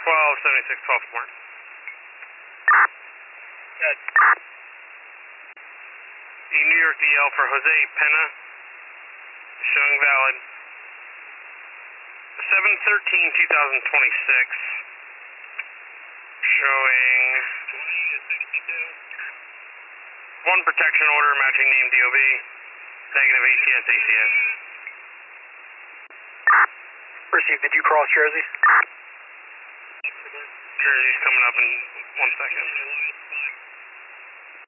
1276, 12 more. Good. The New York DL for Jose Pena, showing valid. 7/13/2026, showing 1 protection order matching name DOB, negative ATS ACS. Received. Did you cross Jersey? Jersey's coming up in 1 second.